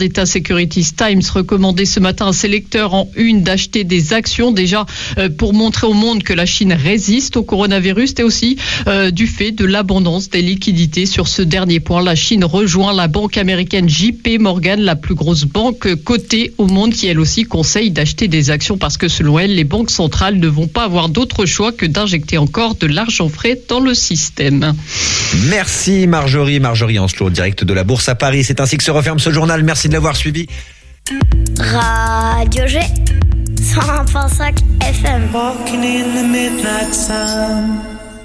d'État Securities Times recommandait ce matin à ses lecteurs en une d'acheter des actions, déjà pour montrer au monde que la Chine résiste au coronavirus et aussi du fait de l'abondance des liquidités. Sur ce dernier point, la Chine rejoint la banque américaine JP Morgan, la plus grosse banque cotée au monde, qui elle aussi conseille d'acheter des actions parce que selon elle, les banques centrales ne vont pas avoir d'autre choix que d'injecter encore de l'argent frais dans le système. Merci Marjorie Ancelot, direct de la Bourse à Paris. C'est ainsi que se referme ce journal. Merci de l'avoir suivi. Radio G 101.5 FM. Walking in the midnight sun.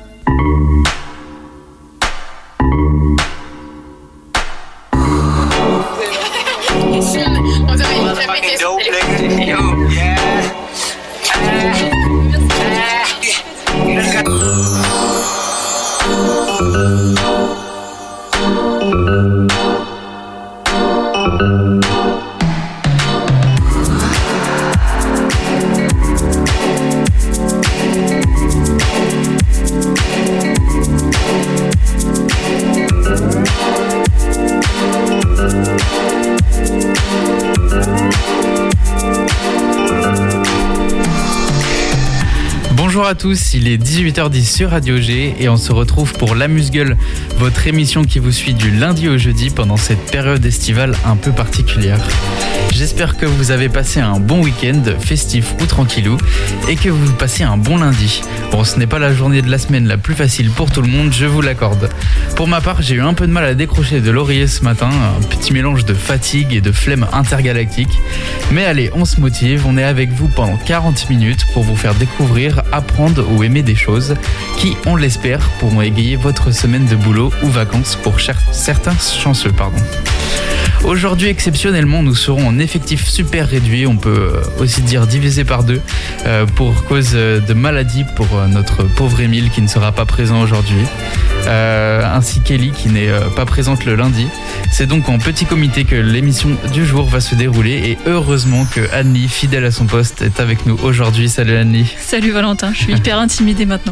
Bonjour à tous, il est 18h10 sur Radio G et on se retrouve pour l'Amuse-Gueule, votre émission qui vous suit du lundi au jeudi pendant cette période estivale un peu particulière. J'espère que vous avez passé un bon week-end, festif ou tranquillou, et que vous passez un bon lundi. Bon, ce n'est pas la journée de la semaine la plus facile pour tout le monde, je vous l'accorde. Pour ma part, j'ai eu un peu de mal à décrocher de l'oreiller ce matin, un petit mélange de fatigue et de flemme intergalactique. Mais allez, on se motive, on est avec vous pendant 40 minutes pour vous faire découvrir, apprendre ou aimer des choses qui, on l'espère, pourront égayer votre semaine de boulot ou vacances pour certains chanceux. Aujourd'hui, exceptionnellement, nous serons en effectif super réduit, on peut aussi dire divisé par deux, pour cause de maladie pour notre pauvre Émile qui ne sera pas présent aujourd'hui, ainsi qu'Ellie qui n'est pas présente le lundi. C'est donc en petit comité que l'émission du jour va se dérouler et heureusement que Annie, fidèle à son poste, est avec nous aujourd'hui. Salut Annie. Salut Valentin, je suis hyper intimidée maintenant.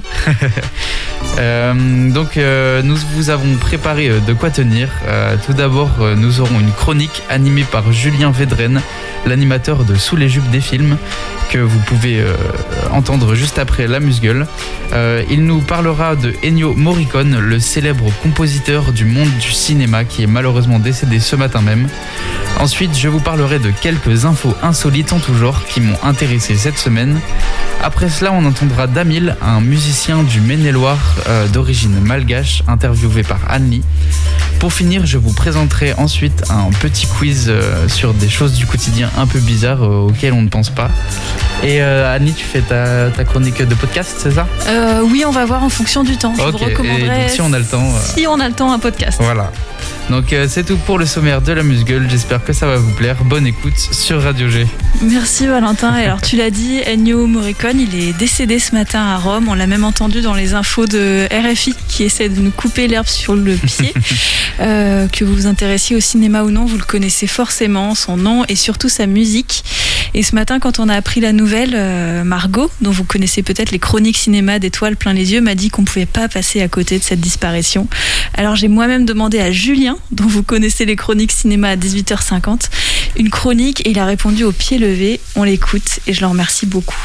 Donc nous vous avons préparé de quoi tenir. Tout d'abord, nous aurons une chronique animée par Julien Védrenne, l'animateur de Sous les jupes des films, que vous pouvez entendre juste après l'Amuse-Gueule. Il nous parlera de Ennio Morricone, le célèbre compositeur du monde du cinéma qui est malheureusement décédé ce matin même. Ensuite, je vous parlerai de quelques infos insolites en tout genre qui m'ont intéressé cette semaine. Après cela, on entendra Damil, un musicien du Maine-et-Loire d'origine malgache, interviewé par Annie. Pour finir, je vous présenterai ensuite un petit quiz sur des choses du quotidien un peu bizarres auxquelles on ne pense pas. Et Annie, tu fais ta chronique de podcast, c'est ça ? Oui, on va voir en fonction du temps. Je vous recommanderais, et donc, si on a le temps... Si on a le temps, un podcast. Voilà. Donc c'est tout pour le sommaire de l'Amuse-Gueule. J'espère que ça va vous plaire. Bonne écoute sur Radio G. Merci Valentin. Et alors tu l'as dit, Ennio Morricone, il est décédé ce matin à Rome. On l'a même entendu dans les infos de RFI qui essaie de nous couper l'herbe sur le pied. Que vous vous intéressiez au cinéma ou non, vous le connaissez forcément, son nom et surtout sa musique. Et ce matin, quand on a appris la nouvelle, Margot, dont vous connaissez peut-être les chroniques cinéma d'Étoiles plein les yeux, m'a dit qu'on ne pouvait pas passer à côté de cette disparition. Alors j'ai moi-même demandé à Julien, dont vous connaissez les chroniques cinéma à 18h50, une chronique et il a répondu au pied levé. On l'écoute et je le remercie beaucoup.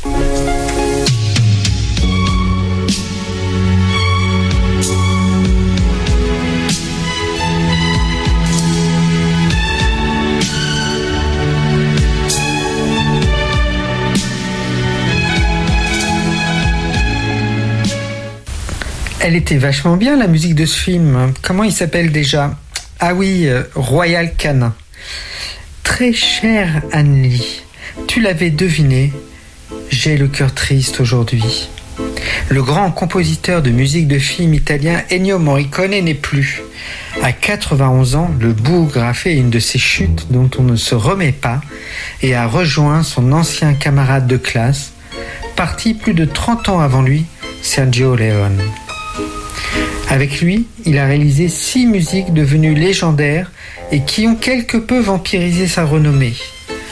Elle était vachement bien, la musique de ce film. Comment il s'appelle déjà ? Ah oui, Royal Canin. Très chère Anne-Lie, tu l'avais deviné, j'ai le cœur triste aujourd'hui. Le grand compositeur de musique de film italien Ennio Morricone n'est plus. À 91 ans, le bougre a fait une de ces chutes dont on ne se remet pas et a rejoint son ancien camarade de classe, parti plus de 30 ans avant lui, Sergio Leone. Avec lui, il a réalisé 6 musiques devenues légendaires et qui ont quelque peu vampirisé sa renommée. Pourquoi ?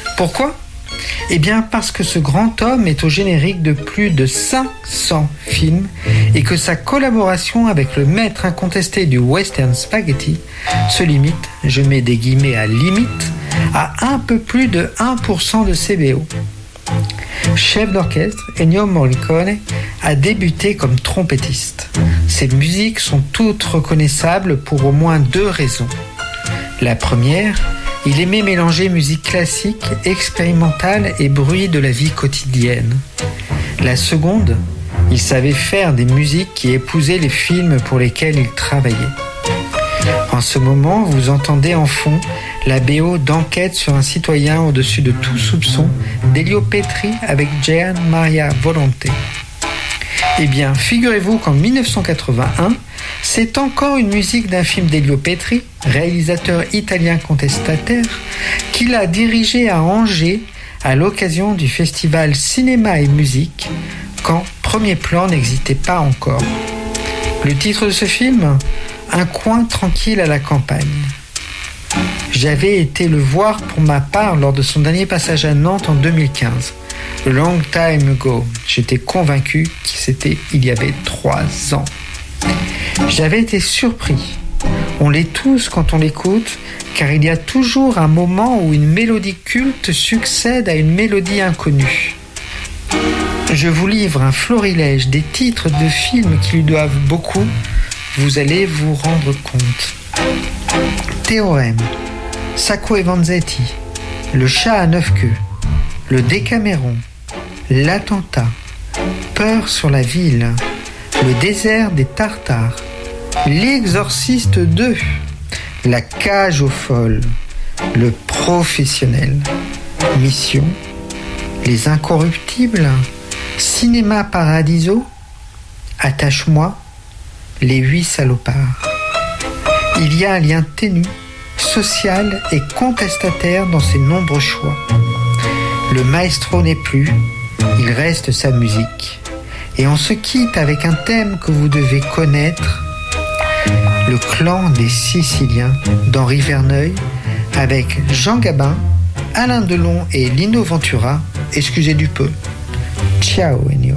Eh bien parce que ce grand homme est au générique de plus de 500 films et que sa collaboration avec le maître incontesté du western spaghetti se limite, je mets des guillemets à limite, à un peu plus de 1% de ses BO. Chef d'orchestre, Ennio Morricone a débuté comme trompettiste. Ses musiques sont toutes reconnaissables pour au moins 2 raisons. La première, il aimait mélanger musique classique, expérimentale et bruit de la vie quotidienne. La seconde, il savait faire des musiques qui épousaient les films pour lesquels il travaillait. En ce moment, vous entendez en fond la BO d'Enquête sur un citoyen au-dessus de tout soupçon d'Elio Petri avec Gian Maria Volonté. Eh bien, figurez-vous qu'en 1981, c'est encore une musique d'un film d'Elio Petri, réalisateur italien contestataire, qu'il a dirigé à Angers à l'occasion du festival Cinéma et Musique, quand Premier Plan n'existait pas encore. Le titre de ce film ? Un coin tranquille à la campagne. J'avais été le voir pour ma part lors de son dernier passage à Nantes en 2015. Long time ago. J'étais convaincu que c'était il y avait 3 ans. J'avais été surpris. On l'est tous quand on l'écoute, car il y a toujours un moment où une mélodie culte succède à une mélodie inconnue. Je vous livre un florilège des titres de films qui lui doivent beaucoup. Vous allez vous rendre compte. Théorème, Sacco et Vanzetti, Le chat à 9 queues, Le Décaméron, L'attentat, Peur sur la ville, Le désert des Tartares, L'Exorciste 2, La cage aux folles, Le professionnel, Mission, Les incorruptibles, Cinéma Paradiso, Attache-moi, Les 8 salopards. Il y a un lien ténu, social et contestataire dans ces nombreux choix. Le maestro n'est plus, il reste sa musique. Et on se quitte avec un thème que vous devez connaître, Le clan des Siciliens d'Henri Verneuil, avec Jean Gabin, Alain Delon et Lino Ventura. Excusez du peu. Ciao Ennio.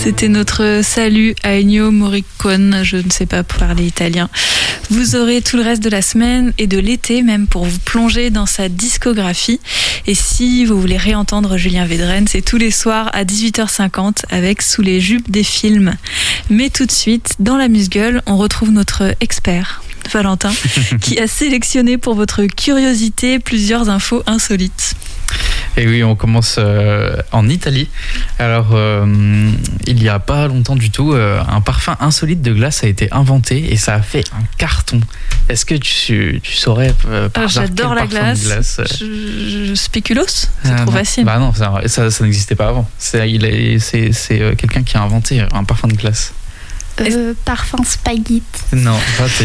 C'était notre salut à Ennio Morricone, je ne sais pas parler italien. Vous aurez tout le reste de la semaine et de l'été même pour vous plonger dans sa discographie. Et si vous voulez réentendre Julien Védrenne, c'est tous les soirs à 18h50 avec Sous les jupes des films. Mais tout de suite, dans la Musgueule, on retrouve notre expert, Valentin, qui a sélectionné pour votre curiosité plusieurs infos insolites. Et oui, on commence en Italie. Alors, il n'y a pas longtemps du tout, un parfum insolite de glace a été inventé et ça a fait un carton. Est-ce que tu saurais par hasard j'adore quel la parfum de glace Spéculoos, c'est trop non. facile. Bah non, ça n'existait pas avant. C'est quelqu'un qui a inventé un parfum de glace. Parfum Spaghetti. Non, raté.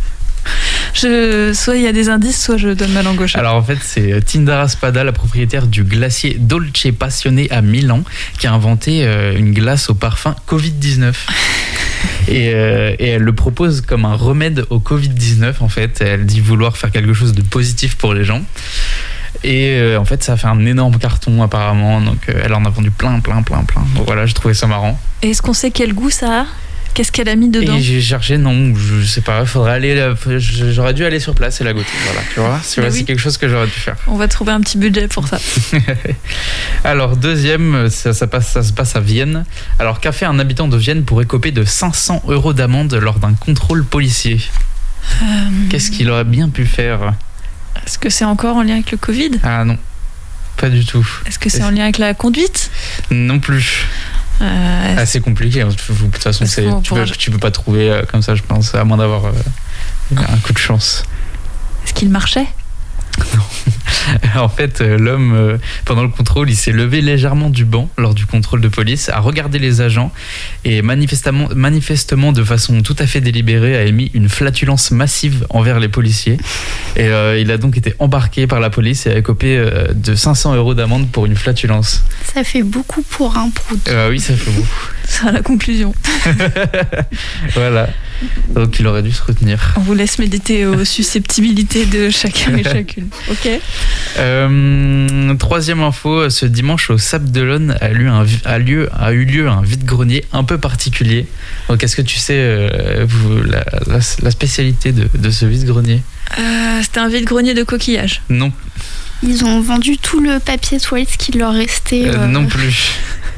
Soit il y a des indices, soit je donne ma langue au chat. Alors en fait, c'est Tindara Spada, la propriétaire du glacier Dolce Passione à Milan, qui a inventé une glace au parfum Covid-19. Et elle le propose comme un remède au Covid-19 en fait. Elle dit vouloir faire quelque chose de positif pour les gens. Et en fait, ça a fait un énorme carton apparemment. Donc elle en a vendu plein. Donc voilà, j'ai trouvé ça marrant. Et est-ce qu'on sait quel goût ça a ? Qu'est-ce qu'elle a mis dedans ? Et j'ai cherché, non, je sais pas, j'aurais dû aller sur place et la goûter, voilà, tu vois, c'est quelque chose que j'aurais dû faire. On va trouver un petit budget pour ça. Alors, deuxième, ça se passe à Vienne. Alors, qu'a fait un habitant de Vienne pour écoper de 500 € d'amende lors d'un contrôle policier ? Qu'est-ce qu'il aurait bien pu faire ? Est-ce que c'est encore en lien avec le Covid ? Ah non, pas du tout. Est-ce que c'est en lien avec la conduite ? Non plus. C'est compliqué, de toute façon tu peux pas trouver comme ça, je pense, à moins d'avoir un coup de chance. Est-ce qu'il marchait ? Non. En fait, l'homme, pendant le contrôle, il s'est levé légèrement du banc lors du contrôle de police, a regardé les agents et manifestement de façon tout à fait délibérée a émis une flatulence massive envers les policiers. Et il a donc été embarqué par la police et a écopé de 500 € d'amende pour une flatulence. Ça fait beaucoup pour un prout. Oui, ça fait beaucoup. C'est la conclusion. Voilà. Donc il aurait dû se retenir. On vous laisse méditer aux susceptibillités de chacun et chacune. Ok. Troisième info, ce dimanche au Sable d'Olonne a eu lieu un vide-grenier un peu particulier. Donc est-ce que tu sais la spécialité de ce vide-grenier ? C'était un vide-grenier de coquillages. Non. Ils ont vendu tout le papier toilette qui leur restait. Non plus.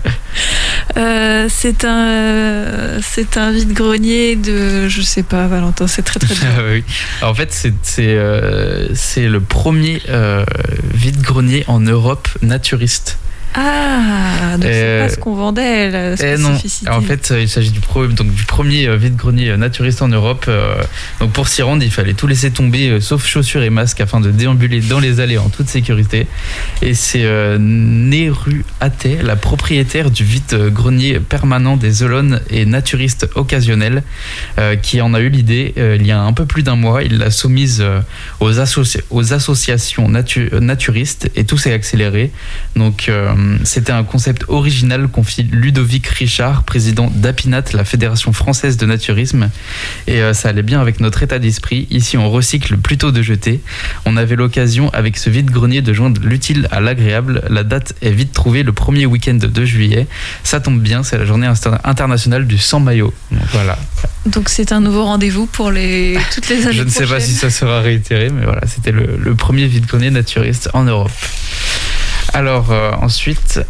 C'est un vide-grenier de, je sais pas, Valentin, c'est très dur. Oui. En fait, c'est le premier vide-grenier en Europe naturiste. Ah, donc c'est pas ce qu'on vendait, la spécificité. Non, en fait, il s'agit du premier vide-grenier naturiste en Europe. Donc pour s'y rendre, il fallait tout laisser tomber, sauf chaussures et masques, afin de déambuler dans les allées en toute sécurité. Et c'est Neru Athé, la propriétaire du vide-grenier permanent des Olonnes et naturiste occasionnel, qui en a eu l'idée il y a un peu plus d'un mois. Il l'a soumise aux associations naturistes et tout s'est accéléré. Donc c'était un concept original, confie Ludovic Richard, président d'Apinat, la Fédération française de naturisme. Et ça allait bien avec notre état d'esprit. Ici, on recycle plutôt de jeter. On avait l'occasion, avec ce vide-grenier, de joindre l'utile à l'agréable. La date est vite trouvée, le premier week-end de juillet. Ça tombe bien, c'est la journée internationale du sans-maillot. Donc voilà. Donc c'est un nouveau rendez-vous pour toutes les années prochaines. Je ne sais pas si ça sera réitéré, mais voilà, c'était le premier vide-grenier naturiste en Europe. Alors ensuite,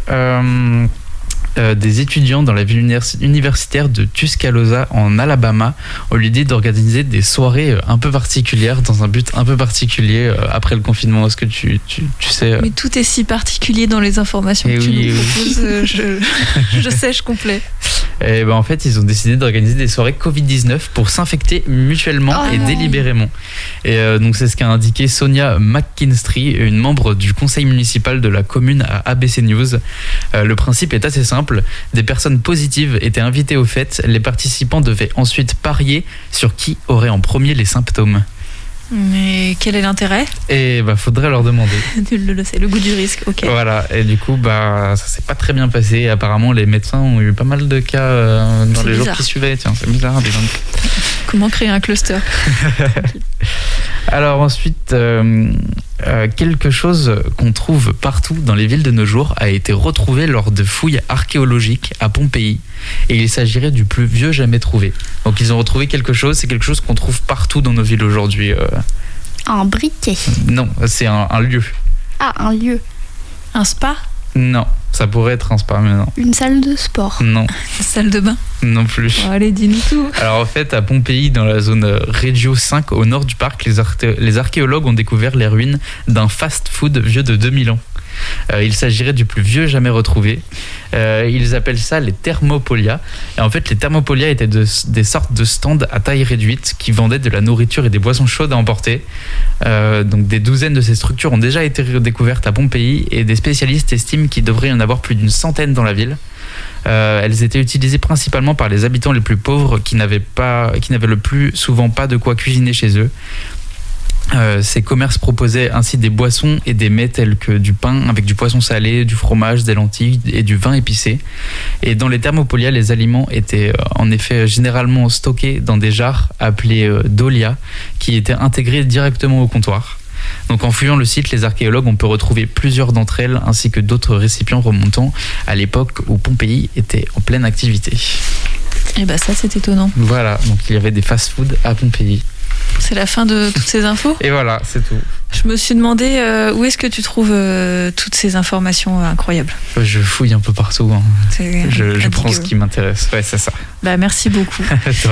des étudiants dans la ville universitaire de Tuscaloosa en Alabama ont l'idée d'organiser des soirées un peu particulières dans un but un peu particulier après le confinement. Est-ce que tu sais Mais tout est si particulier dans les informations que tu nous proposes. Je sèche complet. Et ben en fait, ils ont décidé d'organiser des soirées Covid-19 pour s'infecter mutuellement et délibérément. Et donc c'est ce qu'a indiqué Sonia McKinstry, une membre du conseil municipal de la commune à ABC News. Le principe est assez simple. Des personnes positives étaient invitées aux fêtes. Les participants devaient ensuite parier sur qui aurait en premier les symptômes. Mais quel est l'intérêt ? Et faudrait leur demander. Nul ne le sait, le goût du risque, ok. Voilà, et du coup, ça s'est pas très bien passé. Apparemment, les médecins ont eu pas mal de cas dans les jours qui suivaient. Tiens, c'est bizarre, dis donc. Comment créer un cluster ? Alors ensuite, quelque chose qu'on trouve partout dans les villes de nos jours a été retrouvé lors de fouilles archéologiques à Pompéi. Et il s'agirait du plus vieux jamais trouvé. Donc ils ont retrouvé quelque chose, c'est quelque chose qu'on trouve partout dans nos villes aujourd'hui. Un briquet. Non, c'est un lieu. Ah, un lieu. Un spa? Non, ça pourrait être un spa, mais non. Une salle de sport. Non. Une salle de bain? Non plus. Bon, allez, dis-nous tout. Alors en fait, à Pompéi, dans la zone Regio 5, au nord du parc, les archéologues ont découvert les ruines d'un fast-food vieux de 2000 ans. Il s'agirait du plus vieux jamais retrouvé. Ils appellent ça les thermopolia. Et en fait, les thermopolia étaient des sortes de stands à taille réduite qui vendaient de la nourriture et des boissons chaudes à emporter. Donc des douzaines de ces structures ont déjà été découvertes à Pompéi et des spécialistes estiment qu'il devrait y en avoir plus d'une centaine dans la ville. Elles étaient utilisées principalement par les habitants les plus pauvres qui n'avaient le plus souvent pas de quoi cuisiner chez eux. Ces commerces proposaient ainsi des boissons et des mets tels que du pain avec du poisson salé, du fromage, des lentilles et du vin épicé. Et dans les thermopolia, les aliments étaient en effet généralement stockés dans des jarres appelées dolia qui étaient intégrées directement au comptoir. Donc en fouillant le site, les archéologues on peut retrouver plusieurs d'entre elles ainsi que d'autres récipients remontant à l'époque où Pompéi était en pleine activité. Et bah ça c'est étonnant. Voilà, donc il y avait des fast-food à Pompéi. C'est la fin de toutes ces infos? Et voilà, c'est tout. Je me suis demandé où est-ce que tu trouves toutes ces informations incroyables? Je fouille un peu partout. Hein. Je prends ce qui m'intéresse. Ouais, c'est ça. Bah, merci beaucoup.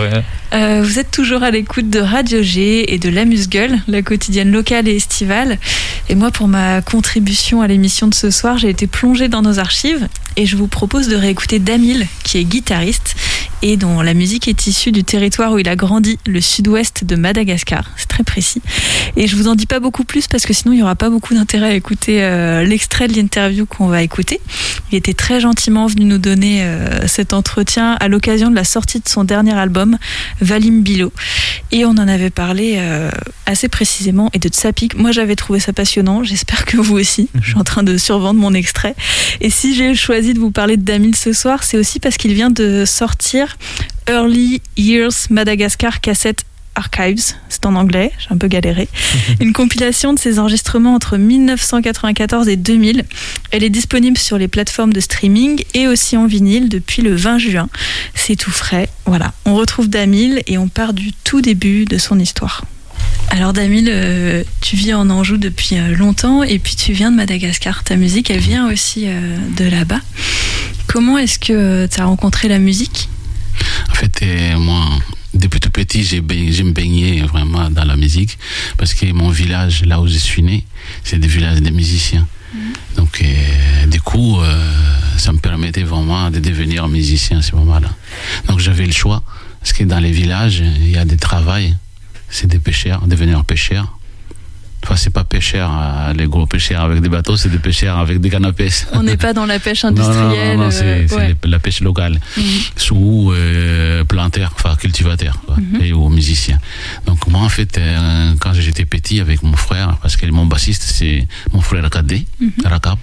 Vous êtes toujours à l'écoute de Radio G et de l'Amuse-Gueule, la quotidienne locale et estivale. Et moi, pour ma contribution à l'émission de ce soir, j'ai été plongée dans nos archives et je vous propose de réécouter Damil, qui est guitariste et dont la musique est issue du territoire où il a grandi, le sud-ouest de Madagascar. C'est très précis. Et je vous en dis pas beaucoup plus parce que sinon il n'y aura pas beaucoup d'intérêt à écouter l'extrait de l'interview qu'on va écouter. Il était très gentiment venu nous donner cet entretien à l'occasion de la sortie de son dernier album, Valim Bilo. Et on en avait parlé assez précisément et de Tsapik. Moi j'avais trouvé ça passionnant, j'espère que vous aussi. Je suis en train de survendre mon extrait. Et si j'ai choisi de vous parler de Damil ce soir, c'est aussi parce qu'il vient de sortir Early Years Madagascar Cassette Archives, c'est en anglais, j'ai un peu galéré. Une compilation de ses enregistrements entre 1994 et 2000. Elle est disponible sur les plateformes de streaming et aussi en vinyle depuis le 20 juin. C'est tout frais. Voilà, on retrouve Damil et on part du tout début de son histoire. Alors Damil, tu vis en Anjou depuis longtemps et puis tu viens de Madagascar. Ta musique, elle vient aussi de là-bas. Comment est-ce que tu as rencontré la musique ? En fait, moi, depuis tout petit, j'ai baigné vraiment dans la musique parce que mon village, là où je suis né, c'est des villages de musiciens. Donc, du coup, ça me permettait vraiment de devenir musicien à ce moment-là. Donc, j'avais le choix parce que dans les villages, il y a des travails, c'est des pêcheurs, devenir pêcheur. Enfin, c'est pas pêcheurs, les gros pêcheurs avec des bateaux, c'est des pêcheurs avec des cannes à pêche. On n'est pas dans la pêche industrielle. Non, c'est la pêche locale. Sous planteur, enfin cultivateur, quoi, et aux musiciens. Donc moi, en fait, quand j'étais petit avec mon frère, parce que mon bassiste, c'est mon frère cadet, Rakap,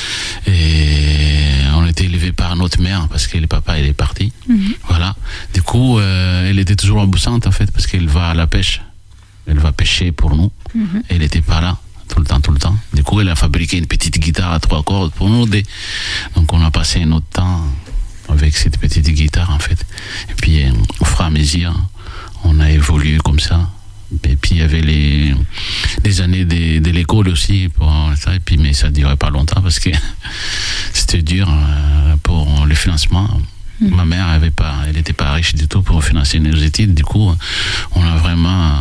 et on était élevés par notre mère, parce que le papa, il est parti. Voilà. Du coup, elle était toujours absente, en fait, parce qu'elle va à la pêche. Elle va pêcher pour nous. Elle n'était pas là tout le temps. Du coup, elle a fabriqué une petite guitare à 3 cordes pour nous aider. Donc, on a passé notre temps avec cette petite guitare, en fait. Et puis, au fur et à mesure, on a évolué comme ça. Et puis, il y avait les années de l'école aussi. Pour ça. Et puis, mais ça ne durait pas longtemps parce que c'était dur pour le financement. Ma mère, elle n'était pas riche du tout pour financer nos études. Du coup, on a vraiment...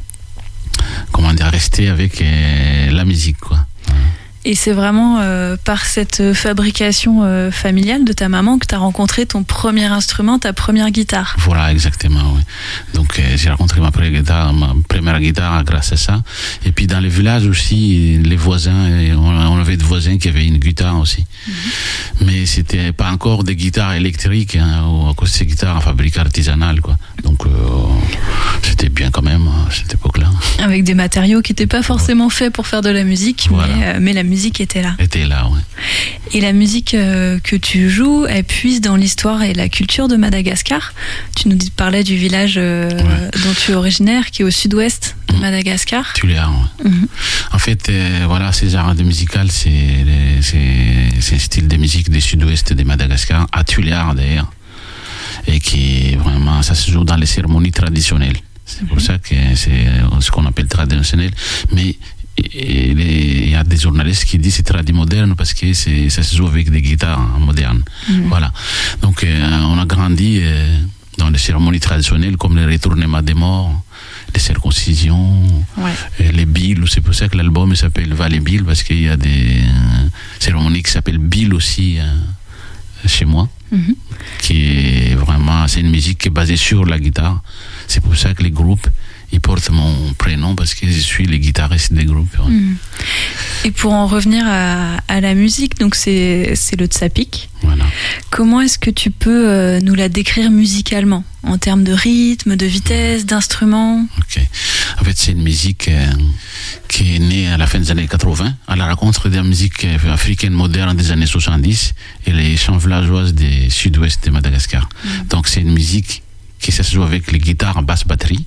rester avec la musique, quoi. Et c'est vraiment par cette fabrication familiale de ta maman que tu as rencontré ton premier instrument, ta première guitare. Voilà, exactement, oui. Donc j'ai rencontré ma première guitare grâce à ça. Et puis dans les villages aussi, les voisins, on avait des voisins qui avaient une guitare aussi. Mais c'était pas encore des guitares électriques, ou à cause de ces guitares fabriquées artisanales, quoi. Donc c'était bien quand même à cette époque-là. Avec des matériaux qui n'étaient pas forcément faits pour faire de la musique, voilà. mais la musique était là. Était là, oui. Et la musique que tu joues, elle puise dans l'histoire et la culture de Madagascar. Tu nous parlais du village dont tu es originaire, qui est au sud-ouest de Madagascar. Tuléar, ouais. En fait, voilà, ces genres de musical, c'est un style de musique du sud-ouest de Madagascar, à Tuléar d'ailleurs, et qui vraiment, ça se joue dans les cérémonies traditionnelles. C'est pour ça que c'est ce qu'on appelle traditionnel. Mais il y a des journalistes qui disent que c'est tradit moderne parce que ça se joue avec des guitares modernes. Voilà. Donc on a grandi dans les cérémonies traditionnelles comme les retournements des morts, les circoncisions, les billes. C'est pour ça que l'album s'appelle Valley Bill, parce qu'il y a des cérémonies qui s'appellent Bill aussi chez moi, qui est vraiment, c'est une musique qui est basée sur la guitare. C'est pour ça que les groupes, ils portent mon prénom, parce que je suis le guitariste des groupes. Et pour en revenir à la musique, donc c'est le tsapik. Voilà. Comment est-ce que tu peux nous la décrire musicalement, en termes de rythme, de vitesse, d'instruments? Ok. En fait, c'est une musique qui est née à la fin des années 80, à la rencontre de la musique africaine moderne des années 70 et les chants villageoises du sud-ouest de Madagascar. Donc c'est une musique qui se joue avec les guitares basse batterie.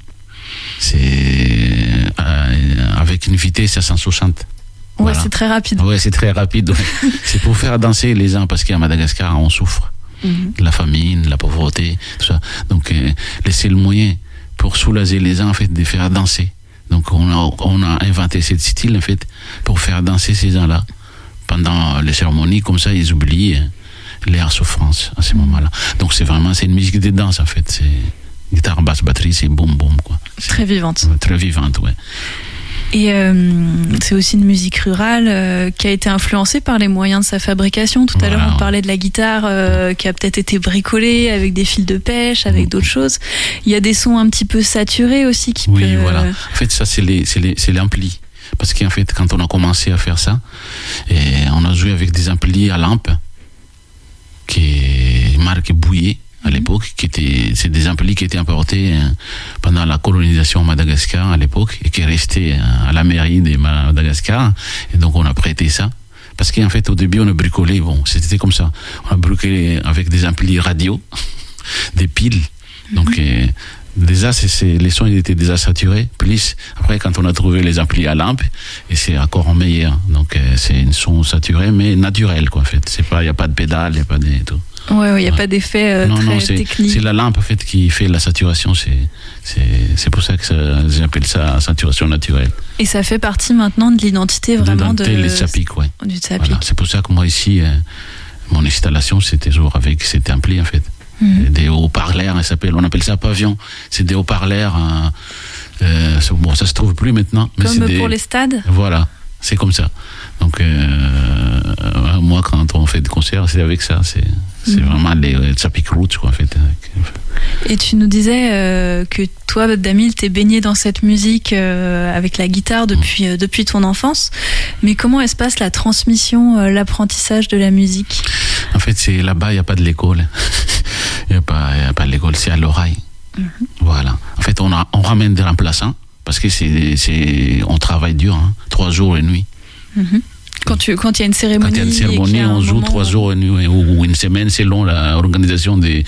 C'est avec une vitesse à 160. Voilà. C'est très rapide. Ouais, c'est très rapide. C'est pour faire danser les gens, parce qu'à Madagascar, on souffre de la famine, de la pauvreté, tout ça. Donc, le seul moyen pour soulager les gens, en fait, de faire danser. Donc, on a inventé ce style, en fait, pour faire danser ces gens-là. Pendant les cérémonies, comme ça, ils oublient leur souffrance à ce moment-là. Donc, c'est une musique de danse, en fait. C'est guitare, basse, batterie, c'est boum, boum, quoi. Très vivante. Très vivante, ouais. Et c'est aussi une musique rurale qui a été influencée par les moyens de sa fabrication. Tout à l'heure, on parlait de la guitare qui a peut-être été bricolée avec des fils de pêche, avec d'autres choses. Il y a des sons un petit peu saturés aussi qui peuvent... Oui, voilà. En fait, ça, c'est l'ampli. Parce qu'en fait, quand on a commencé à faire ça, on a joué avec des amplis à lampe, qui est marque Bouillet à l'époque, c'est des amplis qui étaient importés pendant la colonisation à Madagascar à l'époque, et qui restaient à la mairie de Madagascar. Et donc on a prêté ça, parce qu'en fait au début on a bricolé, c'était comme ça, on a bricolé avec des amplis radio, des piles. Donc déjà les sons étaient déjà saturés, plus après quand on a trouvé les amplis à lampe, et c'est encore meilleur. Donc c'est un son saturé mais naturel, quoi. En fait, il n'y a pas de pédale, il n'y a pas de tout. Il n'y a pas d'effet très technique. C'est la lampe, en fait, qui fait la saturation. C'est pour ça que j'appelle ça saturation naturelle. Et ça fait partie maintenant de l'identité vraiment du tsapik. Voilà. C'est pour ça que moi ici, mon installation, c'était toujours avec cet ampli, en fait. Des haut-parleurs, on appelle ça pavillon. C'est des haut-parleurs. Ça se trouve plus maintenant. Mais comme pour les stades. Voilà, c'est comme ça. Donc moi, quand on fait des concerts, c'est avec ça. C'est vraiment les tsapik roots, quoi, en fait. Et tu nous disais que toi, Damil, t'es baigné dans cette musique avec la guitare depuis ton enfance. Mais comment se passe la transmission, l'apprentissage de la musique? En fait, c'est là-bas, il n'y a pas de l'école. Il n'y a pas de l'école, c'est à l'oreille. Voilà. En fait, on ramène des remplaçants, parce que on travaille dur, 3 jours et nuit. Quand il y a une cérémonie. Quand il y a une cérémonie, on joue 3 jours et nuit, ou une semaine, selon l'organisation des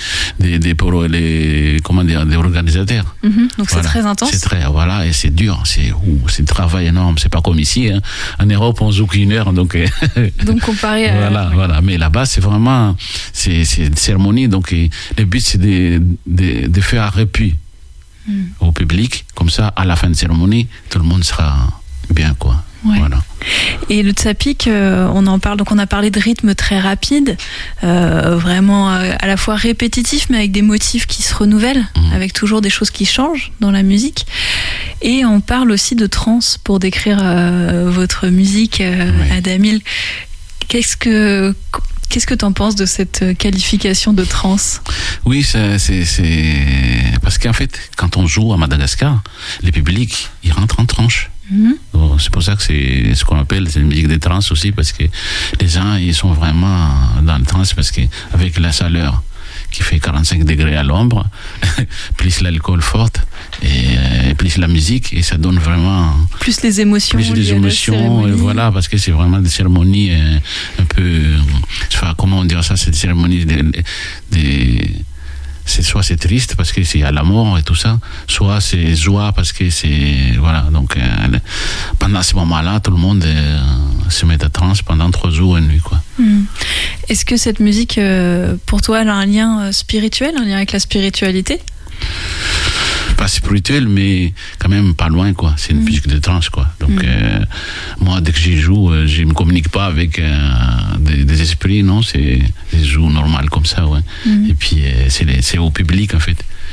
organisateurs. Donc c'est très intense. C'est et c'est dur, c'est un travail énorme. C'est pas comme ici, En Europe, on joue qu'1 heure, donc comparé à... Voilà. Mais là-bas, c'est vraiment, c'est une cérémonie, donc le but, c'est de faire un répit au public. Comme ça, à la fin de la cérémonie, tout le monde sera bien, quoi. Voilà. Et le tsapik, on en parle, donc on a parlé de rythme très rapide, vraiment à la fois répétitif, mais avec des motifs qui se renouvellent, avec toujours des choses qui changent dans la musique. Et on parle aussi de trance pour décrire votre musique, Damil. Qu'est-ce que t'en penses de cette qualification de trance? Oui, c'est parce qu'en fait, quand on joue à Madagascar, les publics, ils rentrent en tranche. C'est pour ça que c'est ce qu'on appelle une musique de trance aussi, parce que les gens, ils sont vraiment dans le trance, parce que avec la chaleur qui fait 45 degrés à l'ombre, plus l'alcool forte, et plus la musique, et ça donne vraiment... Plus les émotions. Et voilà, parce que c'est vraiment des cérémonies un peu... comment on dirait ça, c'est des cérémonies soit c'est triste parce que c'est à la mort et tout ça, soit c'est joie parce que c'est voilà. Donc pendant ce moment-là, tout le monde se met à transe pendant 3 jours et une nuit, quoi. Est-ce que cette musique, pour toi, elle a un lien spirituel, un lien avec la spiritualité? Pas spirituel, mais quand même pas loin, quoi. C'est une musique de trance, quoi. Donc moi, dès que j'y joue, je me communique pas avec des esprits, non. Je joue normal comme ça, ouais. Et puis c'est au public, en fait,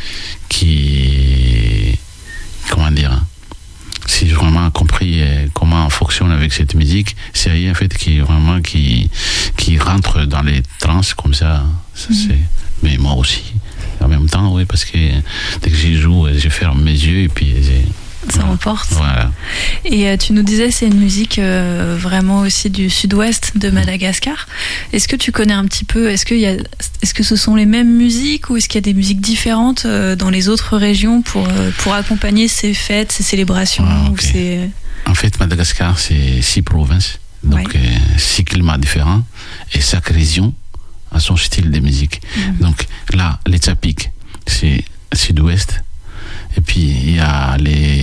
qui, comment dire, si j'ai vraiment compris comment on fonctionne avec cette musique, c'est rien, en fait, qui vraiment qui rentre dans les trans comme ça. C'est, mais moi aussi. En même temps, oui, parce que dès que j'y joue, je ferme mes yeux et puis ça emporte. Voilà. Et tu nous disais, c'est une musique vraiment aussi du sud-ouest de Madagascar. Est-ce que tu connais un petit peu, est-ce que ce sont les mêmes musiques ou est-ce qu'il y a des musiques différentes dans les autres régions pour accompagner ces fêtes, ces célébrations okay. En fait, Madagascar, c'est 6 provinces, donc 6 climats différents et chaque région à son style de musique. Donc là, les Tchapik, c'est sud-ouest. Et puis il y a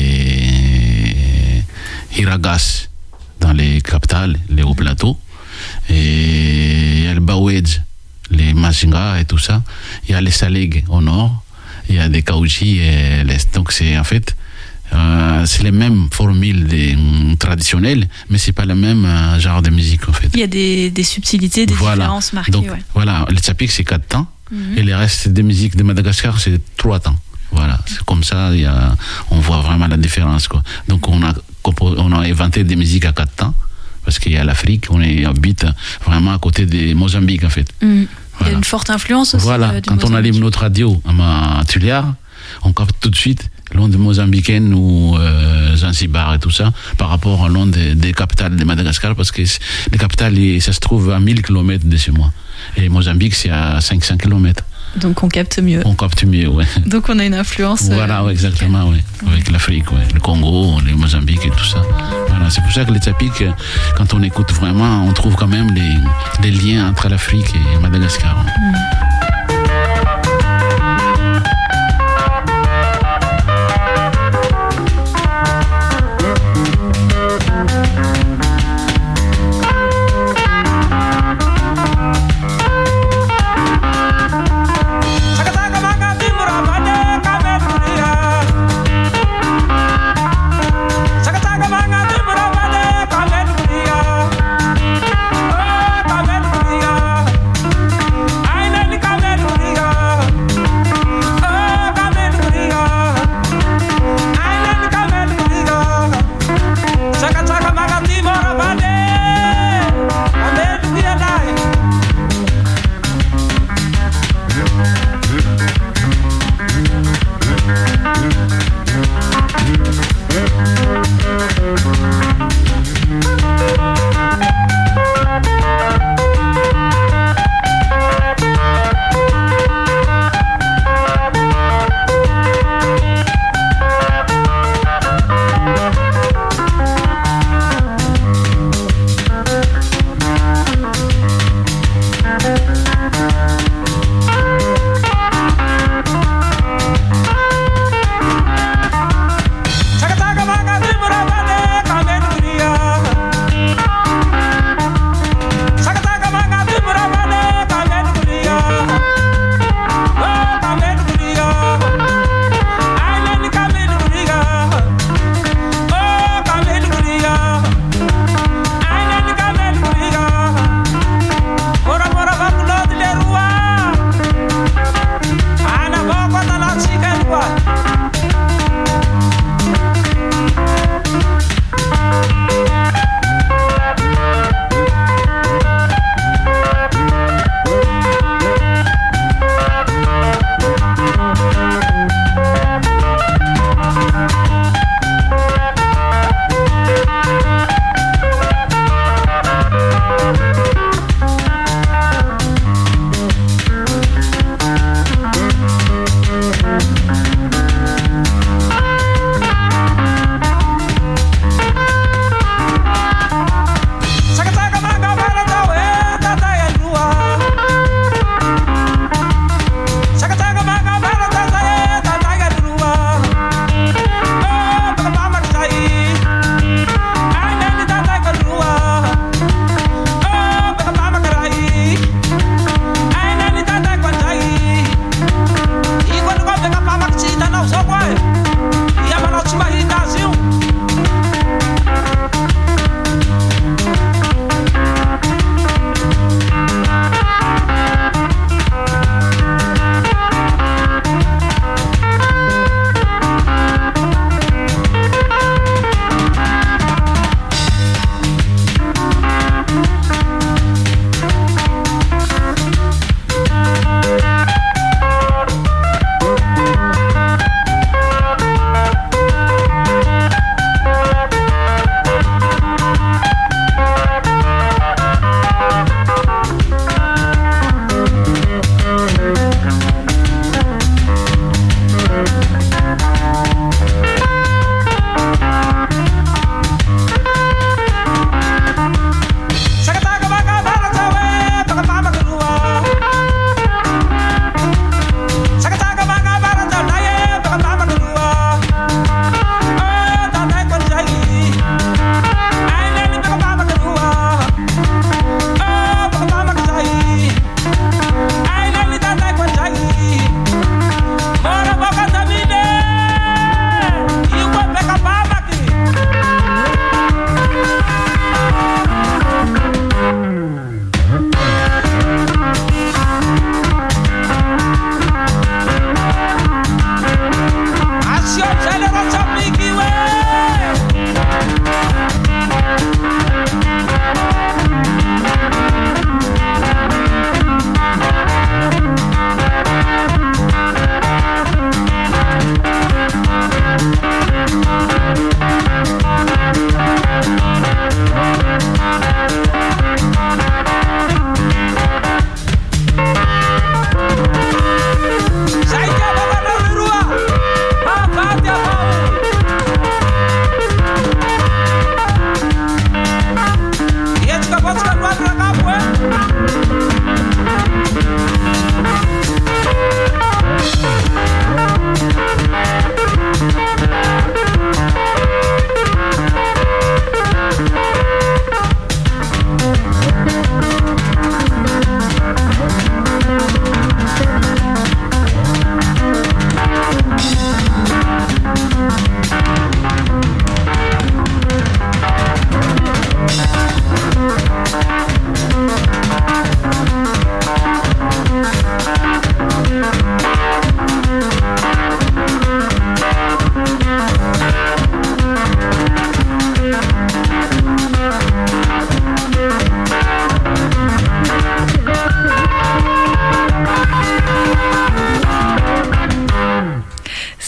les Hiragas dans les capitales, les hauts plateaux. Et il y a le Bawedj, les Majinga et tout ça. Il y a les Saleg au nord. Il y a des Kaouji et l'est. Donc c'est en fait c'est les mêmes formules traditionnelles, mais c'est pas le même genre de musique, en fait. Il y a des subtilités, des différences marquées. Donc, voilà, le Tchapik, c'est 4 temps, et le reste des musiques de Madagascar, c'est 3 temps. Voilà, c'est comme ça, on voit vraiment la différence, quoi. Donc, on a inventé des musiques à 4 temps, parce qu'il y a l'Afrique, on habite vraiment à côté de Mozambique, en fait. Voilà. Il y a une forte influence aussi. Voilà, quand on allume notre radio à Tuliar, on capte tout de suite l'onde mozambicaine ou Zanzibar et tout ça, par rapport à l'onde des capitales de Madagascar, parce que les capitales, ça se trouve à 1000 km de chez moi. Et Mozambique, c'est à 500 km. Donc on capte mieux. On capte mieux, ouais. Donc on a une influence. Voilà, ouais, exactement, ouais. Avec l'Afrique, ouais. Le Congo, le Mozambique et tout ça. Voilà, c'est pour ça que les Tchapik, quand on écoute vraiment, on trouve quand même les liens entre l'Afrique et Madagascar. Ain't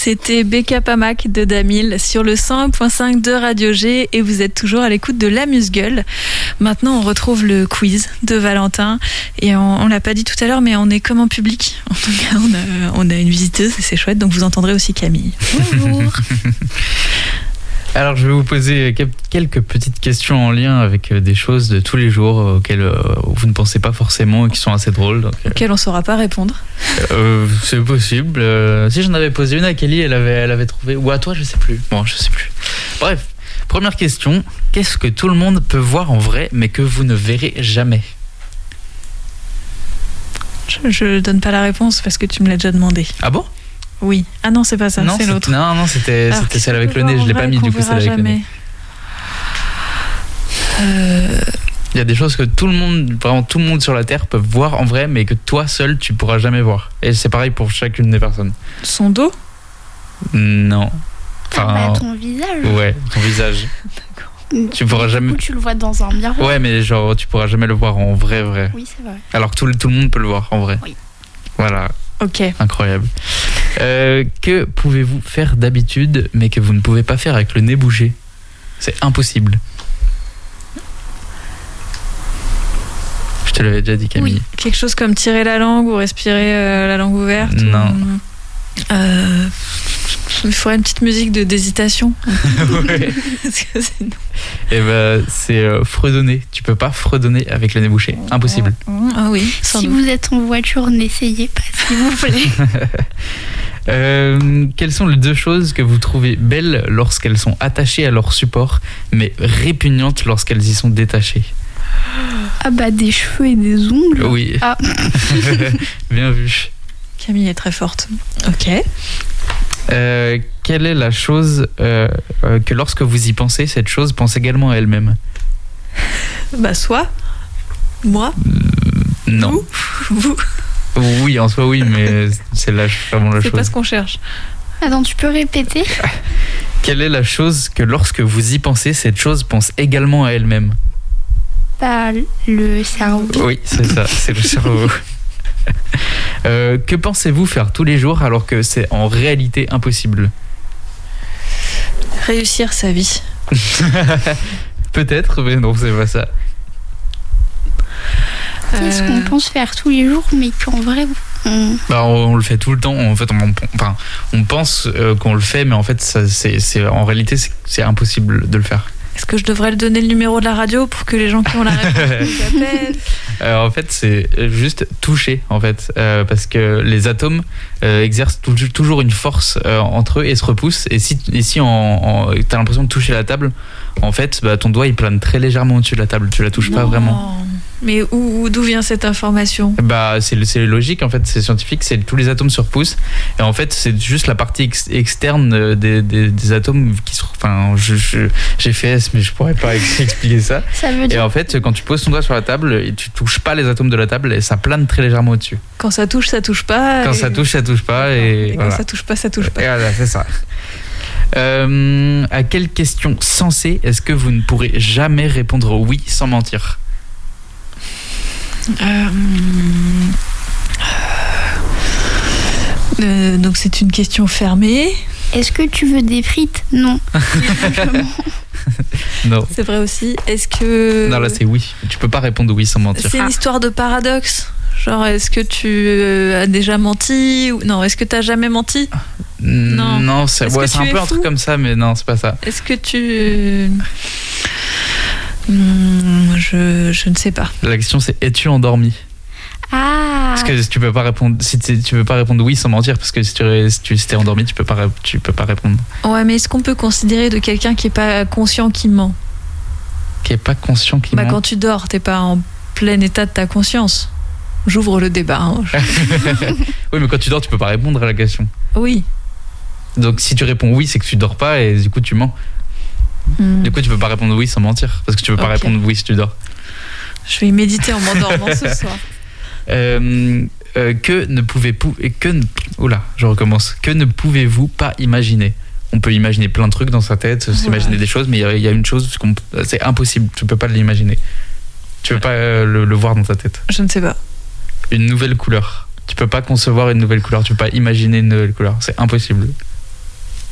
C'était Becca Pamac de Damil sur le 101.5 de Radio G et vous êtes toujours à l'écoute de l'Amuse-Gueule. Maintenant, on retrouve le quiz de Valentin et on l'a pas dit tout à l'heure, mais on est comme en public. En tout cas, on a une visiteuse et c'est chouette, donc vous entendrez aussi Camille. Bonjour. Alors, je vais vous poser quelques petites questions en lien avec des choses de tous les jours auxquelles vous ne pensez pas forcément et qui sont assez drôles. Donc, auxquelles on ne saura pas répondre. C'est possible. Si j'en avais posé une à Kelly, elle avait trouvé. Ou à toi, je sais plus. Bon, je sais plus. Bref, première question. Qu'est-ce que tout le monde peut voir en vrai, mais que vous ne verrez jamais ? Je donne pas la réponse parce que tu me l'as déjà demandé. Ah bon ? Oui. Ah non, c'est pas ça, c'est l'autre. Non, c'était celle avec le nez. Je l'ai pas mis, du coup, celle avec le nez. Il y a des choses que vraiment tout le monde sur la Terre peut voir en vrai, mais que toi seul, tu pourras jamais voir. Et c'est pareil pour chacune des personnes. Son dos ? Non. Enfin, ton visage. Ouais, ton visage. D'accord. Tu pourras jamais. Ou tu le vois dans un miroir. Ouais, mais genre, tu pourras jamais le voir en vrai. Oui, c'est vrai. Alors que tout le monde peut le voir en vrai. Oui. Voilà. Ok. Incroyable. Que pouvez-vous faire d'habitude, mais que vous ne pouvez pas faire avec le nez bougé ? C'est impossible. Je te l'avais déjà dit, Camille. Oui. Quelque chose comme tirer la langue ou respirer la langue ouverte. Non. Il faudrait une petite musique d'hésitation. Ouais. Et c'est fredonner. Tu peux pas fredonner avec le nez bouché. Impossible. Ah oui. Si vous êtes en voiture, n'essayez pas, s'il vous plaît. Quelles sont les deux choses que vous trouvez belles lorsqu'elles sont attachées à leur support, mais répugnantes lorsqu'elles y sont détachées ? Ah bah des cheveux et des ongles. Oui. Ah. Bien vu. Camille est très forte. Ok. Quelle est la chose que lorsque vous y pensez, cette chose pense également à elle-même ? Bah soit moi. Non. Vous. Oui, en soi oui, mais c'est vraiment la chose. C'est pas ce qu'on cherche. Attends, tu peux répéter ? Quelle est la chose que lorsque vous y pensez, cette chose pense également à elle-même ? Bah le cerveau. Oui, c'est ça, c'est le cerveau. Que pensez-vous faire tous les jours alors que c'est en réalité impossible ? Réussir sa vie. Peut-être, mais non, c'est pas ça. Qu'est-ce qu'on pense faire tous les jours, mais qu'en vrai, on le fait tout le temps. En fait, on pense qu'on le fait, mais en fait, en réalité, c'est impossible de le faire. Est-ce que je devrais le donner le numéro de la radio pour que les gens qui ont la réponse nous appellent ? En fait, c'est juste toucher, en fait, parce que les atomes exercent toujours une force entre eux et se repoussent. Et si t'as l'impression de toucher la table, en fait, ton doigt il plane très légèrement au-dessus de la table. Tu la touches pas vraiment. Mais d'où vient cette information ? C'est logique, en fait, c'est scientifique, c'est tous les atomes se repoussent. Et en fait, c'est juste la partie externe des atomes qui se. Enfin, j'ai fait S, mais je pourrais pas expliquer ça. Ça veut dire... Et en fait, quand tu poses ton doigt sur la table, tu touches pas les atomes de la table et ça plane très légèrement au-dessus. Quand ça touche pas. Quand ça touche, ça touche pas. Et quand ça touche pas, ça touche pas. Et voilà, c'est ça. À quelle question sensée est-ce que vous ne pourrez jamais répondre oui sans mentir ? Donc c'est une question fermée. Est-ce que tu veux des frites ? Non. Non. C'est vrai aussi. Est-ce que... Non, là c'est oui. Tu peux pas répondre oui sans mentir. C'est une histoire de paradoxe. Genre, est-ce que tu as déjà menti ou... Non, est-ce que tu as jamais menti ? Non, c'est un peu un truc comme ça, mais non, c'est pas ça. Est-ce que tu... Je ne sais pas. La question c'est es-tu endormi ? Ah. Parce que tu peux pas répondre si tu peux pas répondre oui sans mentir parce que si t'es endormi tu peux pas répondre. Ouais, mais est-ce qu'on peut considérer de quelqu'un qui est pas conscient qui ment ? Qui est pas conscient qui ment ? Quand tu dors, t'es pas en plein état de ta conscience. J'ouvre le débat. Oui, mais quand tu dors, tu peux pas répondre à la question. Oui. Donc si tu réponds oui, c'est que tu dors pas et du coup tu mens. Du coup, tu peux pas répondre oui sans mentir parce que tu peux pas répondre oui si tu dors. Je vais méditer en m'endormant ce soir. Que ne pouvez-vous pas imaginer ? On peut imaginer plein de trucs dans sa tête, s'imaginer des choses, mais il y a une chose, c'est impossible, tu peux pas l'imaginer. Tu peux pas le voir dans ta tête. Je ne sais pas. Une nouvelle couleur. Tu peux pas concevoir une nouvelle couleur, tu peux pas imaginer une nouvelle couleur, c'est impossible.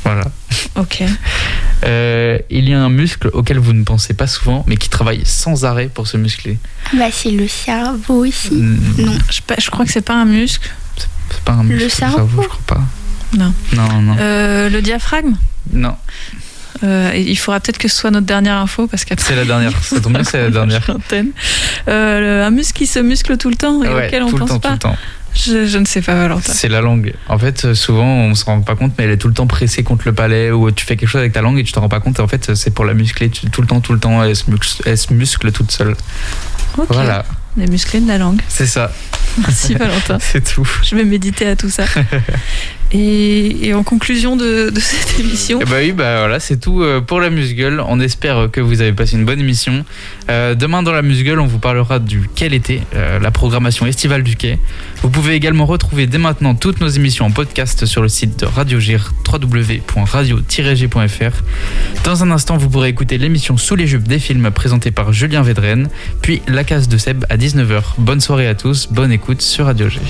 Voilà. Ok. Il y a un muscle auquel vous ne pensez pas souvent, mais qui travaille sans arrêt pour se muscler. Bah, c'est le cerveau aussi. Non. Je crois que c'est pas un muscle. C'est pas un muscle. Le cerveau, je crois pas. Non. Non. Le diaphragme. Non. Il faudra peut-être que ce soit notre dernière info parce qu'après. C'est la dernière. Ça tombe bien, c'est la dernière. Un muscle qui se muscle tout le temps et auquel on pense pas. Tout le temps. Je ne sais pas, Valentin. C'est la langue. En fait, souvent, on se rend pas compte, mais elle est tout le temps pressée contre le palais, ou tu fais quelque chose avec ta langue et tu te rends pas compte. Et en fait, c'est pour la muscler tout le temps. Elle se muscle toute seule. Ok. Voilà. Les musclés de la langue. C'est ça. Merci, Valentin. C'est tout. Je vais méditer à tout ça. Et en conclusion de cette émission. Voilà, c'est tout pour la Musgueule. On espère que vous avez passé une bonne émission. Demain dans la Musgueule, on vous parlera du Quai l'été, la programmation estivale du Quai. Vous pouvez également retrouver dès maintenant toutes nos émissions en podcast sur le site de Radio Gir, www.radio-g.fr. Dans un instant, vous pourrez écouter l'émission Sous les jupes des films présentée par Julien Védrenne, puis La case de Seb à 19h. Bonne soirée à tous, bonne écoute sur Radio G.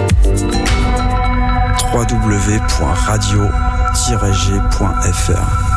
www.radio-g.fr